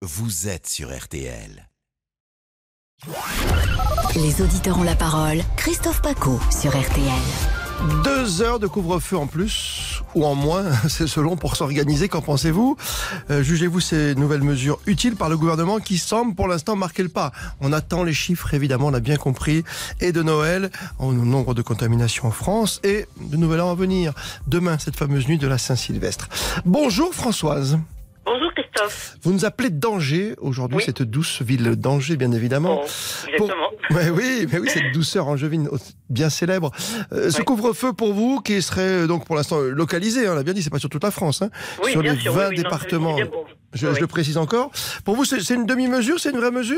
vous êtes sur RTL. Les auditeurs ont la parole. Christophe Paco sur RTL. 2 heures de couvre-feu en plus ou en moins, c'est selon pour s'organiser. Qu'en pensez-vous ? Jugez-vous ces nouvelles mesures utiles par le gouvernement qui semble pour l'instant marquer le pas. On attend les chiffres, évidemment, on l'a bien compris, et de Noël, au nombre de contaminations en France et de Nouvel An à venir. Demain, cette fameuse nuit de la Saint-Sylvestre. Bonjour Françoise. Bonjour Christophe. Vous nous appelez d'Angers aujourd'hui, cette douce ville d'Angers, bien évidemment. Exactement. Mais oui, cette douceur angevine bien célèbre. Ce couvre-feu pour vous, qui serait donc pour l'instant localisé, on l'a bien dit, c'est pas sur toute la France, sur les 20 départements. Je le précise encore. Pour vous, c'est une demi-mesure, c'est une vraie mesure ?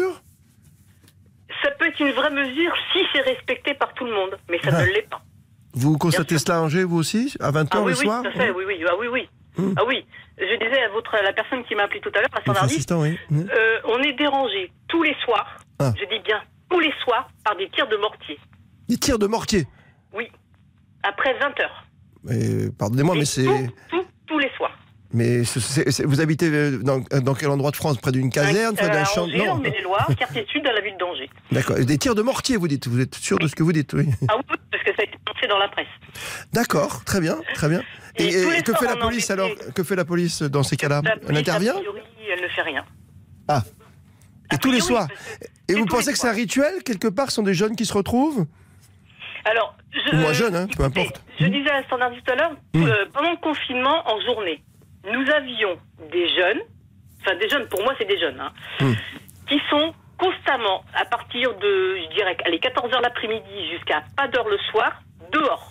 Ça peut être une vraie mesure si c'est respecté par tout le monde, mais ça ne l'est pas. Vous constatez cela à Angers, vous aussi, à 20h le soir ? Oui, tout à fait, oui. Ah oui, je disais à la personne qui m'a appelé tout à l'heure, à Standardiste, on est dérangé tous les soirs, je dis bien tous les soirs, par des tirs de mortier. Des tirs de mortier ? Oui, après 20h. Pardonnez-moi, mais c'est... Tous les soirs. Mais vous habitez dans quel endroit de France ? Près d'une caserne, près d'un champ ? Non, en Maine-et-Loire, quartier sud de la ville d'Angers. D'accord. Des tirs de mortier, vous dites ? Vous êtes sûr de ce que vous dites ? Oui. Ah oui, parce que ça a été annoncé dans la presse. D'accord, très bien. Et que fait la police alors ? Que fait la police dans ces cas-là ? Elle intervient ? A priori, elle ne fait rien. Ah. Et tous les soirs ? Et vous pensez que c'est un rituel, quelque part ? Ce sont des jeunes qui se retrouvent ? Alors, moi jeune, peu importe. Je disais à Standardiste tout à l'heure, pendant le confinement, en journée, nous avions des jeunes, pour moi c'est des jeunes, qui sont constamment, à partir de, 14h l'après-midi jusqu'à pas d'heure le soir, dehors.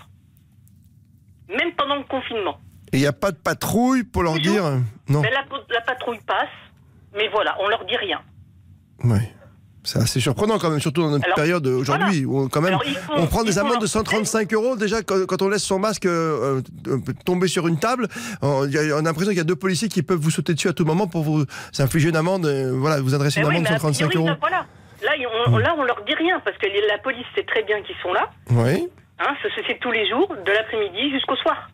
Même pendant le confinement. Et il n'y a pas de patrouille pour leur dire non. Mais la patrouille passe, mais voilà, on leur dit rien. Oui. C'est assez surprenant quand même, surtout dans notre période aujourd'hui, où quand même on prend des amendes de 135 €. Déjà, quand on laisse son masque tomber sur une table, on a l'impression qu'il y a 2 policiers qui peuvent vous sauter dessus à tout moment pour vous infliger une amende, vous adresser une amende de 135 €. Là, on leur dit rien, parce que la police sait très bien qu'ils sont là. Oui. C'est tous les jours, de l'après-midi jusqu'au soir.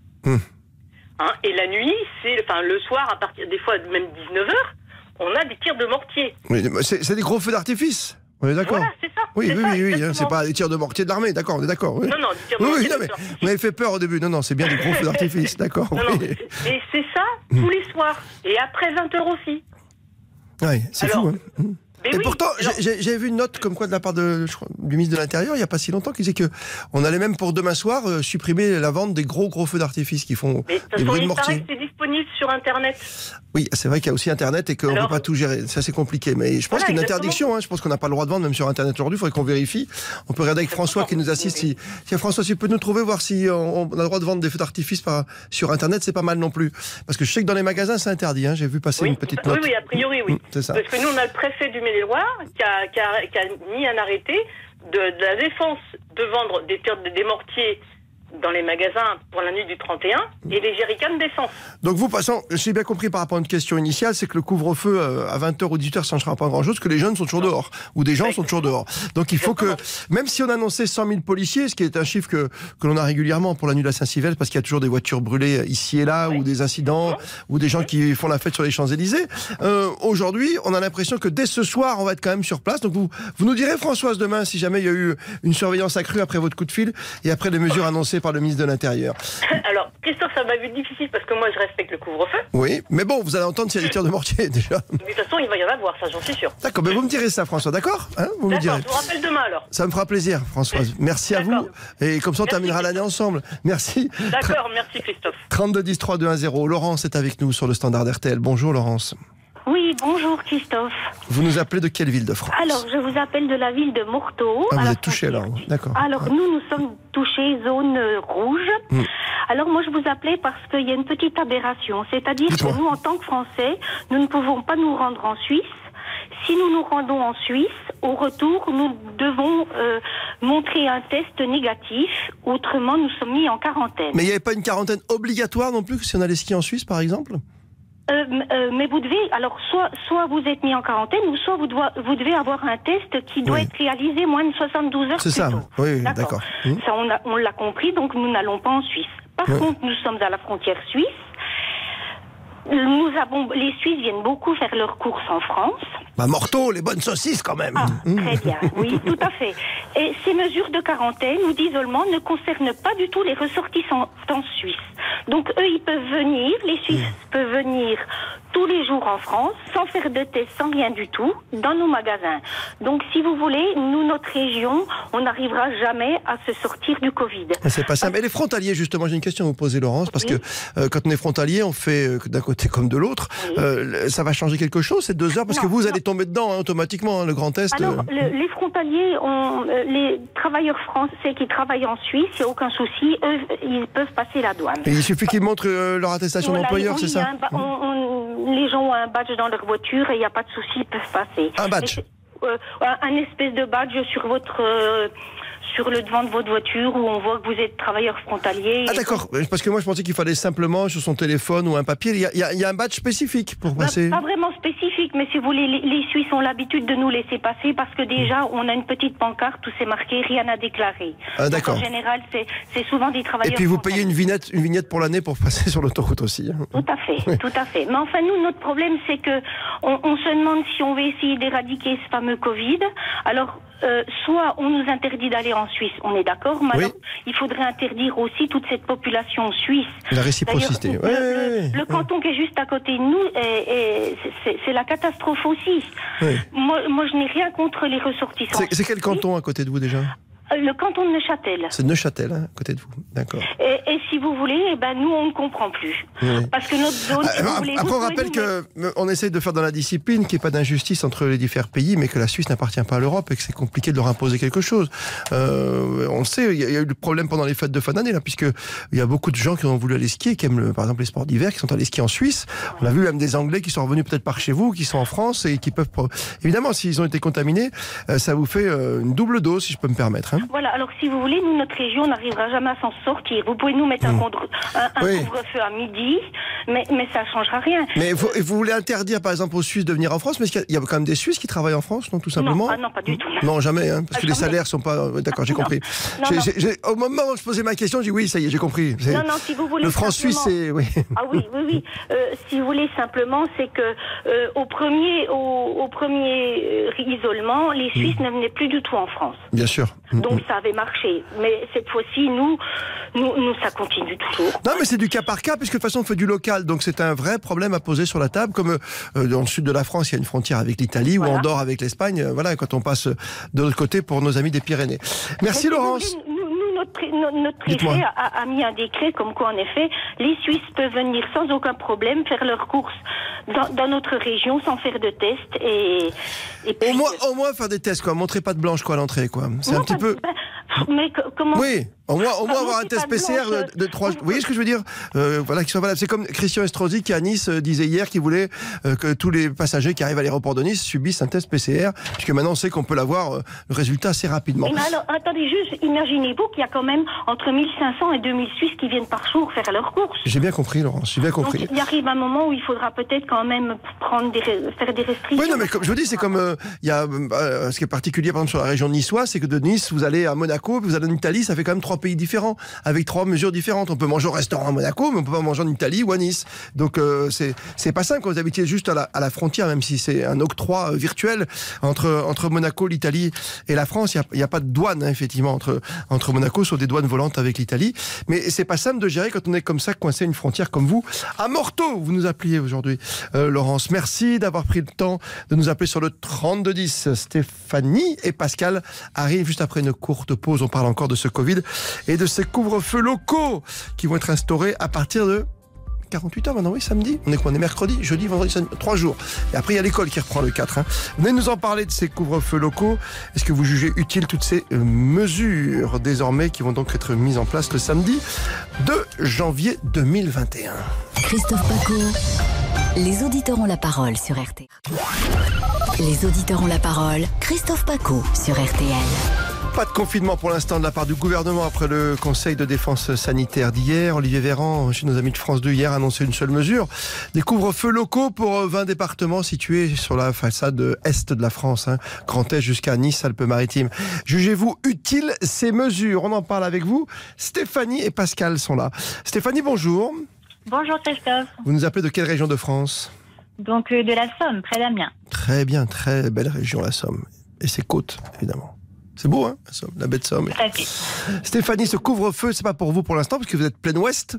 Et la nuit, le soir, à partir des fois même 19h, on a des tirs de mortier. Oui, c'est des gros feux d'artifice. On est d'accord ? Voilà, c'est ça. Oui, c'est pas des tirs de mortier de l'armée, d'accord, on est d'accord. Oui. Non, des tirs de mortier. Mais vous m'avez fait peur au début. Non, c'est bien des gros feux d'artifice, d'accord. Et c'est ça tous les soirs. Et après 20h aussi. Oui, c'est fou. Et pourtant, j'ai vu une note comme quoi de la part du ministre de l'Intérieur, il n'y a pas si longtemps, qui disait qu'on allait même pour demain soir supprimer la vente des gros feux d'artifice qui font des bruits de mortier. Mais c'est disponible sur Internet. Oui, c'est vrai qu'il y a aussi Internet et qu'on ne peut pas tout gérer. Ça, c'est compliqué. Mais je pense qu'il y a une interdiction. Je pense qu'on n'a pas le droit de vendre même sur Internet aujourd'hui. Il faudrait qu'on vérifie. On peut regarder avec François qui nous assiste. Si François, tu peux nous trouver, voir si on a le droit de vendre des feux d'artifice sur Internet, c'est pas mal non plus. Parce que je sais que dans les magasins, c'est interdit. J'ai vu passer une petite note. Oui, a priori, oui. C'est ça. Parce que nous, on a le préfet du Maine-et-Loire qui a mis un arrêté de la défense de vendre des mortiers dans les magasins pour la nuit du 31 et les jerrycans d'essence. Donc vous, passant, j'ai bien compris par rapport à une question initiale, c'est que le couvre-feu à 20h ou 18h, ça ne changera pas grand-chose, que les jeunes sont toujours dehors, ou des gens sont toujours dehors. Donc il faut que, même si on annonçait 100 000 policiers, ce qui est un chiffre que l'on a régulièrement pour la nuit de la Saint-Sylvestre, parce qu'il y a toujours des voitures brûlées ici et là, ou des incidents, ou des gens qui font la fête sur les Champs-Élysées, aujourd'hui, on a l'impression que dès ce soir, on va être quand même sur place. Donc vous nous direz, Françoise, demain, si jamais il y a eu une surveillance accrue après votre coup de fil, et après les mesures annoncées par le ministre de l'Intérieur. Alors, Christophe, ça m'a vu difficile parce que moi, je respecte le couvre-feu. Oui, mais bon, vous allez entendre s'il y a des tirs de mortier, déjà. Mais de toute façon, il va y en avoir, ça, j'en suis sûr. D'accord, mais vous me direz ça, François, d'accord ? Vous me direz. Je vous rappelle demain, alors. Ça me fera plaisir, Françoise. Merci à vous. Et comme ça, on terminera l'année ensemble. Merci. D'accord, merci, Christophe. 32 10 3 2 1 0. Laurence est avec nous sur le standard RTL. Bonjour, Laurence. Oui, bonjour Christophe. Vous nous appelez de quelle ville de France ? Alors, je vous appelle de la ville de Morteau. Vous êtes touché alors, d'accord. Alors, nous sommes touchés zone rouge. Alors, moi, je vous appelais parce qu'il y a une petite aberration. C'est-à-dire que nous, en tant que Français, nous ne pouvons pas nous rendre en Suisse. Si nous nous rendons en Suisse, au retour, nous devons montrer un test négatif. Autrement, nous sommes mis en quarantaine. Mais il n'y avait pas une quarantaine obligatoire non plus si on allait skier en Suisse, par exemple ? Mais vous devez, alors soit vous êtes mis en quarantaine, ou soit vous devez avoir un test qui doit être réalisé moins de 72 heures. C'est ça, oui, d'accord. Ça, on l'a compris, donc nous n'allons pas en Suisse. Par contre, nous sommes à la frontière suisse. Les Suisses viennent beaucoup faire leurs courses en France. Bah, morteau, les bonnes saucisses quand même. Ah, très bien, oui, tout à fait. Et ces mesures de quarantaine ou d'isolement ne concernent pas du tout les ressortissants suisses. Donc eux, ils peuvent venir, les Suisses peuvent venir tous les jours en France, sans faire de test, sans rien du tout, dans nos magasins. Donc si vous voulez, nous, notre région, on n'arrivera jamais à se sortir du Covid. C'est pas simple. Et les frontaliers, justement, j'ai une question à vous poser, Laurence, parce que quand on est frontalier, on fait d'un côté comme de l'autre. Ça va changer quelque chose, ces 2 heures, parce que vous allez tomber dedans automatiquement, le Grand Est. Alors, les frontaliers, les travailleurs français qui travaillent en Suisse, il n'y a aucun souci, eux, ils peuvent passer la douane. Et il suffit qu'ils montrent leur attestation d'employeur, c'est ça? Les gens ont un badge dans leur voiture et il n'y a pas de souci, ils peuvent passer. Un badge? Un espèce de badge sur le devant de votre voiture où on voit que vous êtes travailleur frontalier. Ah d'accord, parce que moi je pensais qu'il fallait simplement sur son téléphone ou un papier, il y a un badge spécifique pour passer. Pas vraiment spécifique, mais si vous voulez, les Suisses ont l'habitude de nous laisser passer parce que déjà on a une petite pancarte où c'est marqué rien à déclarer. Ah d'accord. Donc, en général, c'est souvent des travailleurs. Et puis vous payez une vignette pour l'année pour passer sur l'autoroute aussi. Tout à fait, tout à fait. Mais enfin nous, notre problème c'est que on se demande si on veut essayer d'éradiquer ce fameux Covid. Alors soit on nous interdit d'aller en Suisse, on est d'accord, mais alors, il faudrait interdire aussi toute cette population suisse. La réciprocité. Le canton qui est juste à côté de nous, c'est la catastrophe aussi. Oui. Moi, je n'ai rien contre les ressortissants. C'est quel canton à côté de vous déjà? Le canton de Neuchâtel. C'est Neuchâtel, à côté de vous, d'accord. Et si vous voulez, nous on ne comprend plus. Parce que notre zone... Après on rappelle qu'on essaye de faire dans la discipline, qu'il n'y ait pas d'injustice entre les différents pays, mais que la Suisse n'appartient pas à l'Europe et que c'est compliqué de leur imposer quelque chose. On sait, il y a eu le problème pendant les fêtes de fin d'année, là, puisque il y a beaucoup de gens qui ont voulu aller skier, qui aiment par exemple les sports d'hiver, qui sont allés skier en Suisse. On a vu même des Anglais qui sont revenus peut-être par chez vous, qui sont en France et qui peuvent... Évidemment, s'ils ont été contaminés, ça vous fait une double dose, si je peux me permettre. Voilà, alors si vous voulez, nous, notre région, n'arrivera jamais à s'en sortir. Vous pouvez nous mettre un couvre-feu à midi, mais ça ne changera rien. Mais vous voulez interdire, par exemple, aux Suisses de venir en France, mais il y a quand même des Suisses qui travaillent en France, non, tout simplement? Non, pas du tout. Non, jamais, parce que les salaires ne sont pas... D'accord, j'ai compris. Au moment où je posais ma question, j'ai dit oui, ça y est, j'ai compris. Non, si vous voulez... Le franc-suisse, c'est... Oui. Ah oui. Si vous voulez, simplement, c'est que au premier isolement, les Suisses ne venaient plus du tout en France. Bien sûr. Donc ça avait marché. Mais cette fois-ci, nous, ça continue toujours. Non, mais c'est du cas par cas, puisque de toute façon, on fait du local. Donc c'est un vrai problème à poser sur la table. Comme dans le sud de la France, il y a une frontière avec l'Italie, ou Andorre avec l'Espagne. Voilà, quand on passe de l'autre côté pour nos amis des Pyrénées. Merci, Laurence. Notre préfet a mis un décret comme quoi, en effet, les Suisses peuvent venir sans aucun problème faire leurs courses dans notre région sans faire de tests et puis, au moins faire des tests, quoi. Montrer pas de blanche, quoi, à l'entrée, quoi. C'est un petit peu... mais comment... Oui, au moins avoir un test PCR de 3 jours. Vous voyez ce que je veux dire? Voilà, qui soit valable. C'est comme Christian Estrosi qui à Nice disait hier qu'il voulait que tous les passagers qui arrivent à l'aéroport de Nice subissent un test PCR, puisque maintenant on sait qu'on peut l'avoir le résultat assez rapidement. Mais alors, attendez juste, imaginez-vous qu'il y a quand même entre 1500 et 2000 Suisses qui viennent par jour faire leurs courses. J'ai bien compris, Laurence, j'ai bien compris. Donc il arrive un moment où il faudra peut-être quand même faire des restrictions. Oui, non, mais comme je vous dis, c'est comme il y a ce qui est particulier par exemple sur la région niçoise, c'est que de Nice vous allez à Monaco, puis vous allez en Italie, ça fait quand même 3 pays différents, avec 3 mesures différentes. On peut manger au restaurant à Monaco, mais on peut pas manger en Italie ou à Nice. Donc c'est pas simple quand vous habitez juste à la frontière, même si c'est un octroi virtuel entre Monaco, l'Italie et la France. Il y a pas de douane, effectivement, entre Monaco, sur des douanes volantes avec l'Italie. Mais c'est pas simple de gérer quand on est comme ça, coincé à une frontière comme vous. À Morteau, vous nous appeliez aujourd'hui, Laurence. Merci d'avoir pris le temps de nous appeler sur le 3210. Stéphanie et Pascal arrivent juste après une courte pause. On parle encore de ce Covid et de ces couvre-feux locaux qui vont être instaurés à partir de 48 heures maintenant, oui, samedi. On est mercredi, jeudi, vendredi, samedi, 3 jours. Et après, il y a l'école qui reprend le 4. Venez nous en parler de ces couvre-feux locaux. Est-ce que vous jugez utiles toutes ces mesures désormais qui vont donc être mises en place le samedi 2 janvier 2021? Christophe Paco. Les auditeurs ont la parole sur RTL. Les auditeurs ont la parole. Christophe Paco sur RTL. Pas de confinement pour l'instant de la part du gouvernement après le Conseil de défense sanitaire d'hier. Olivier Véran, chez nos amis de France 2 hier, a annoncé une seule mesure. Des couvre-feux locaux pour 20 départements situés sur la façade est de la France, Grand Est jusqu'à Nice, Alpes-Maritimes. Jugez-vous utiles ces mesures? On en parle avec vous. Stéphanie et Pascal sont là. Stéphanie, bonjour. Bonjour Christophe. Vous nous appelez de quelle région de France ? Donc de la Somme, près d'Amiens. Très bien, très belle région la Somme. Et ses côtes, évidemment. C'est beau, hein, la Somme, la baie de Somme. Tout à fait. Stéphanie, ce couvre-feu, c'est pas pour vous pour l'instant, parce que vous êtes plein ouest.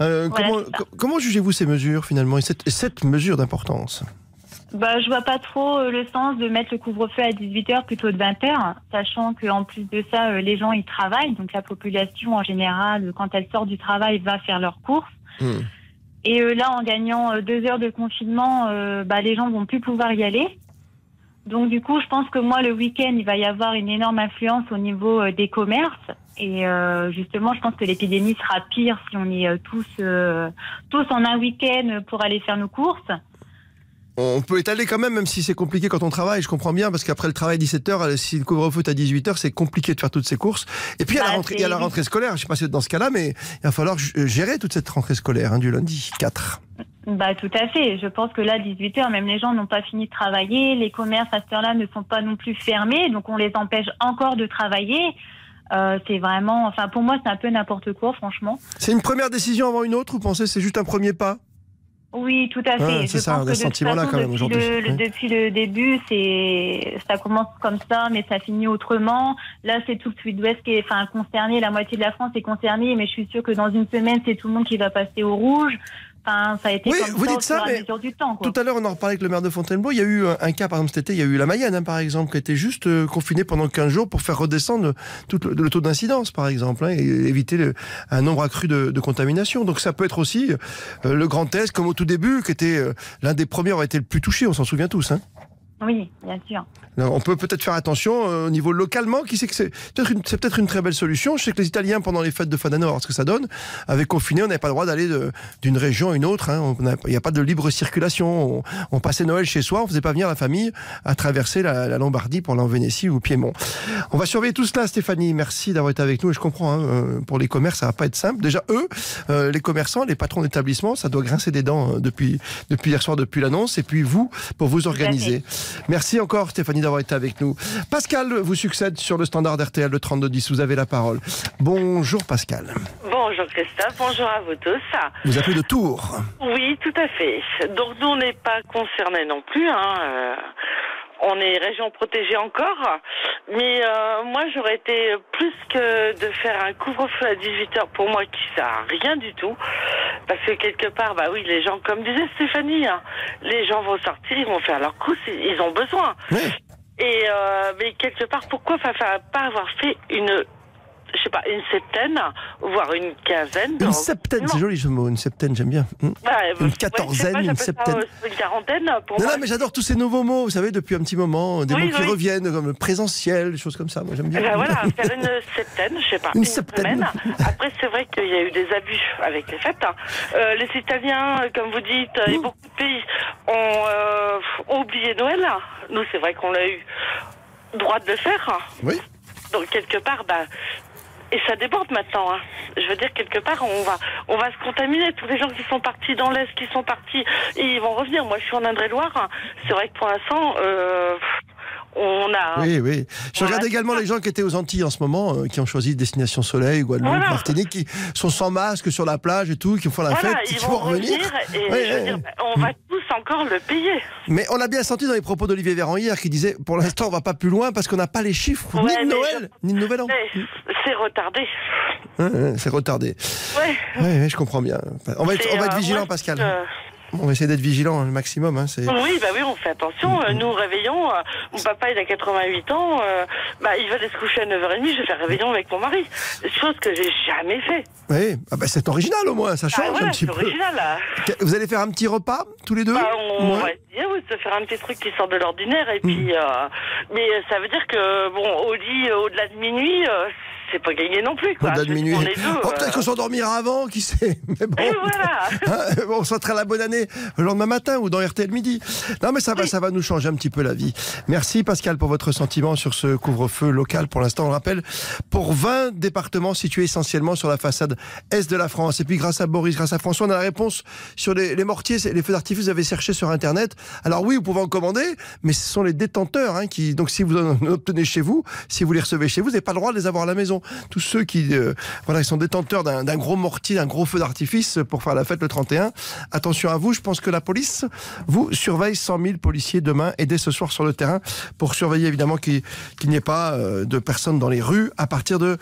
Comment jugez-vous ces mesures, finalement, et cette mesure d'importance ? Je vois pas trop le sens de mettre le couvre-feu à 18h plutôt de 20h, sachant qu'en plus de ça, les gens, ils travaillent. Donc la population, en général, quand elle sort du travail, va faire leurs courses. Et là, en gagnant 2 heures de confinement, les gens vont plus pouvoir y aller. Donc du coup, je pense que moi, le week-end, il va y avoir une énorme influence au niveau des commerces. Et justement, je pense que l'épidémie sera pire si on est tous en un week-end pour aller faire nos courses. On peut étaler quand même si c'est compliqué quand on travaille, je comprends bien, parce qu'après le travail 17h, si le couvre-feu est à 18h, c'est compliqué de faire toutes ces courses. Et puis il y a la rentrée scolaire, je ne sais pas si c'est dans ce cas-là, mais il va falloir gérer toute cette rentrée scolaire du lundi 4. Tout à fait. Je pense que là, 18h, même les gens n'ont pas fini de travailler, les commerces à cette heure-là ne sont pas non plus fermés, donc on les empêche encore de travailler. C'est vraiment, pour moi, c'est un peu n'importe quoi, franchement. C'est une première décision avant une autre, ou pensez que c'est juste un premier pas ? Oui, tout à fait. C'est ça, on a ce sentiment-là quand même aujourd'hui. Depuis le début, ça commence comme ça, mais ça finit autrement. Là, c'est tout le Sud-Ouest qui est concerné, la moitié de la France est concernée, mais je suis sûre que dans une semaine, c'est tout le monde qui va passer au rouge. Ça a été comme vous ça dites au ça, fur et à mais mesure du temps, quoi. Tout à l'heure, on en reparlait avec le maire de Fontainebleau. Il y a eu un cas, par exemple, cet été, il y a eu la Mayenne, par exemple, qui a été juste confinée pendant 15 jours pour faire redescendre le taux d'incidence, par exemple, et éviter un nombre accru de contamination. Donc ça peut être aussi le Grand Est, comme au tout début, qui était l'un des premiers à avoir été le plus touché, on s'en souvient tous, hein. Oui, bien sûr. On peut peut-être faire attention au niveau localement. Qui sait que c'est peut-être une très belle solution. Je sais que les Italiens, pendant les fêtes de fin d'année, on va voir ce que ça donne. Avec confiné, on n'avait pas le droit d'aller d'une région à une autre. Il n'y a pas de libre circulation. On passait Noël chez soi. On ne faisait pas venir la famille à traverser la Lombardie pour aller en Vénétie ou au Piémont. On va surveiller tout cela, Stéphanie. Merci d'avoir été avec nous. Et je comprends, pour les commerces, ça ne va pas être simple. Déjà, eux, les commerçants, les patrons d'établissement, ça doit grincer des dents depuis hier soir, depuis l'annonce. Et puis vous, pour vous organiser. Merci encore Stéphanie d'avoir été avec nous. Pascal vous succède sur le standard RTL, le 3210. Vous avez la parole. Bonjour Pascal. Bonjour Christophe, bonjour à vous tous. Vous appelez de Tours. Oui, tout à fait. Donc nous on n'est pas concernés non plus. On est région protégée encore. Mais moi j'aurais été plus que de faire un couvre-feu à 18h pour moi qui sert à rien du tout. Parce que quelque part, oui, les gens, comme disait Stéphanie, les gens vont sortir, ils vont faire leurs courses, ils ont besoin. Oui. Et mais quelque part, pourquoi pas avoir fait une septaine, voire une quinzaine. Une septaine, c'est joli ce mot, une septaine, j'aime bien. Une quatorzaine, une septaine. Une quarantaine, pour moi. Non, mais j'adore tous ces nouveaux mots, vous savez, depuis un petit moment, des mots qui reviennent, comme le présentiel, des choses comme ça, moi j'aime bien. Faire une septaine, je sais pas, une semaine. Après, c'est vrai qu'il y a eu des abus avec les fêtes. Les Italiens, comme vous dites, et beaucoup de pays ont oublié Noël. Nous, c'est vrai qu'on l'a eu droit de le faire. Oui. Donc, quelque part, et ça déborde maintenant. Je veux dire, quelque part, on va se contaminer. Tous les gens qui sont partis dans l'Est, qui sont partis, et ils vont revenir. Moi, je suis en Indre-et-Loire. C'est vrai que pour l'instant, on a... Oui. Je regarde également les gens qui étaient aux Antilles en ce moment, qui ont choisi Destination Soleil, Guadeloupe, Martinique, qui sont sans masque sur la plage et tout, qui font la fête, ils qui vont vont revenir. Et je veux dire, on va tous encore le payer. Mais on a bien senti dans les propos d'Olivier Véran hier qui disait, pour l'instant, on va pas plus loin parce qu'on n'a pas les chiffres, ni de Noël, ni de Nouvel An. C'est retardé. C'est retardé. Oui, je comprends bien. On va être vigilant, Pascal. On va essayer d'être vigilant le maximum. Oui, on fait attention. Nous, réveillons. Mon papa, il a 88 ans. Il va aller se coucher à 9h30. Je vais faire réveillon avec mon mari. Chose que j'ai jamais fait. Oui, c'est original au moins. Ça change un petit peu. C'est original. Vous allez faire un petit repas tous les deux? On va essayer de faire un petit truc qui sort de l'ordinaire. Et puis, mais ça veut dire que au lit, au-delà de minuit, c'est pas gagné non plus, quoi. Au-delà de minuit. Peut-être qu'on s'endormira avant, qui sait. Mais bon. Et voilà. On souhaitera la bonne année le lendemain matin ou dans RTL Midi. Non, mais ça va nous changer un petit peu la vie. Merci Pascal pour votre sentiment sur ce couvre-feu local. Pour l'instant, on rappelle, pour 20 départements situés essentiellement sur la façade est de la France. Et puis grâce à Boris, grâce à François, on a la réponse sur les mortiers, les feux d'artifice. Vous avez cherché sur Internet. Alors oui, vous pouvez en commander, mais ce sont les détenteurs qui. Donc si vous en obtenez chez vous, si vous les recevez chez vous, vous n'avez pas le droit de les avoir à la maison. maison, tous ceux qui ils sont détenteurs d'un gros mortier, d'un gros feu d'artifice pour faire la fête le 31. Attention à vous, je pense que la police vous surveille 100 000 policiers demain et dès ce soir sur le terrain pour surveiller évidemment qu'il n'y ait pas de personnes dans les rues à partir de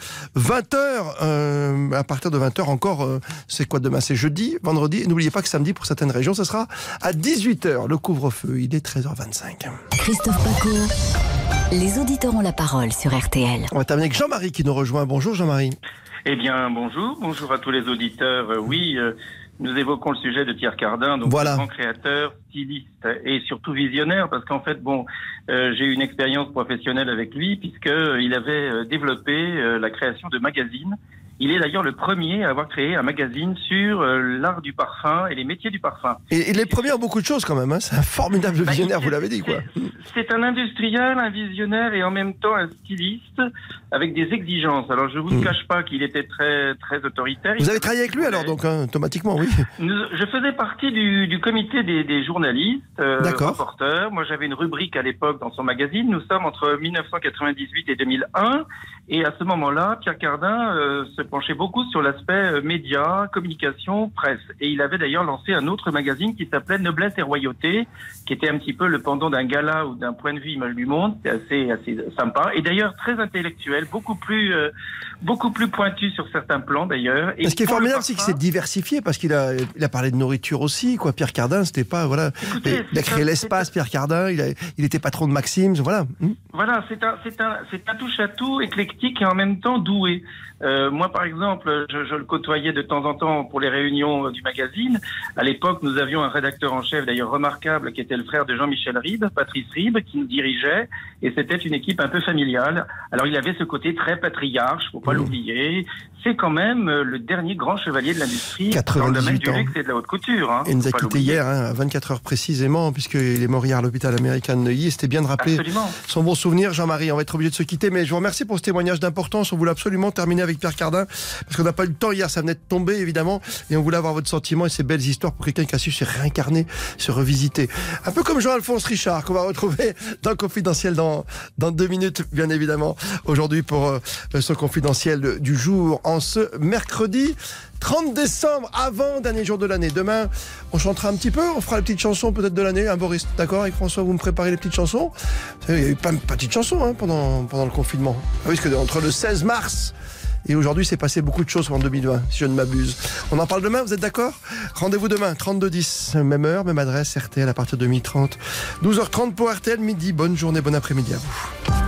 20h. À partir de 20h encore, c'est quoi demain? C'est jeudi, vendredi. Et n'oubliez pas que samedi, pour certaines régions, ce sera à 18h, le couvre-feu. Il est 13h25. Christophe Paco, les auditeurs ont la parole sur RTL. On va terminer avec Jean-Marie qui nous rejoint. Bonjour Jean-Marie. Eh bien, bonjour à tous les auditeurs. Nous évoquons le sujet de Pierre Cardin, donc grand créateur, styliste et surtout visionnaire, parce qu'en fait, j'ai eu une expérience professionnelle avec lui, puisqu'il avait développé la création de magazines. Il est d'ailleurs le premier à avoir créé un magazine sur l'art du parfum et les métiers du parfum. Et il est premier en beaucoup de choses quand même, hein. C'est un formidable visionnaire, vous l'avez dit, quoi. C'est un industriel, un visionnaire et en même temps un styliste avec des exigences. Alors je vous ne cache pas qu'il était très, très autoritaire. Vous avez travaillé avec lui alors, donc, automatiquement, oui. Je faisais partie du comité des journalistes, reporters. Moi j'avais une rubrique à l'époque dans son magazine. Nous sommes entre 1998 et 2001. Et à ce moment-là, Pierre Cardin se penchait beaucoup sur l'aspect médias, communication, presse. Et il avait d'ailleurs lancé un autre magazine qui s'appelait Noblesse et Royauté, qui était un petit peu le pendant d'un gala ou d'un point de vue Image du Monde. C'était assez sympa. Et d'ailleurs très intellectuel, beaucoup plus pointu sur certains plans d'ailleurs. Et ce qui est formidable, c'est qu'il s'est diversifié parce qu'il a parlé de nourriture aussi, quoi. Pierre Cardin, c'était pas, Écoutez, il a créé l'espace, Pierre Cardin, il était patron de Maxim's, voilà. Voilà, c'est un touche-à-tout éclectique et en même temps doué. Moi, par exemple, je le côtoyais de temps en temps pour les réunions du magazine. À l'époque, nous avions un rédacteur en chef, d'ailleurs remarquable, qui était le frère de Jean-Michel Ribes, Patrice Ribes, qui nous dirigeait, et c'était une équipe un peu familiale. Alors, il avait ce côté très patriarche, faut pas l'oublier. C'est quand même le dernier grand chevalier de l'industrie dans le domaine du luxe et de la haute couture. Hein, il nous a quitté hier, à 24 heures précisément, puisqu'il est mort hier à l'hôpital américain de Neuilly. C'était bien de rappeler son bon souvenir, Jean-Marie. On va être obligé de se quitter, mais je vous remercie pour ce témoignage d'importance. On voulait absolument terminer avec Pierre Cardin, parce qu'on n'a pas eu le temps hier, ça venait de tomber évidemment, et on voulait avoir votre sentiment et ces belles histoires pour quelqu'un qui a su se réincarner, se revisiter. Un peu comme Jean-Alphonse Richard, qu'on va retrouver dans le Confidentiel dans 2 minutes, bien évidemment. Aujourd'hui pour son Confidentiel du jour, en ce mercredi 30 décembre, avant dernier jour de l'année. Demain, on chantera un petit peu, on fera les petites chansons peut-être de l'année, hein, Boris, d'accord avec François, vous me préparez les petites chansons. Vous savez, il y a eu pas de petites chansons pendant le confinement. Ah oui, parce que entre le 16 mars et aujourd'hui, c'est passé beaucoup de choses en 2020, si je ne m'abuse. On en parle demain, vous êtes d'accord? Rendez-vous demain, 32-10, même heure, même adresse, RTL à partir de 12h30. 12h30 pour RTL, midi. Bonne journée, bon après-midi à vous.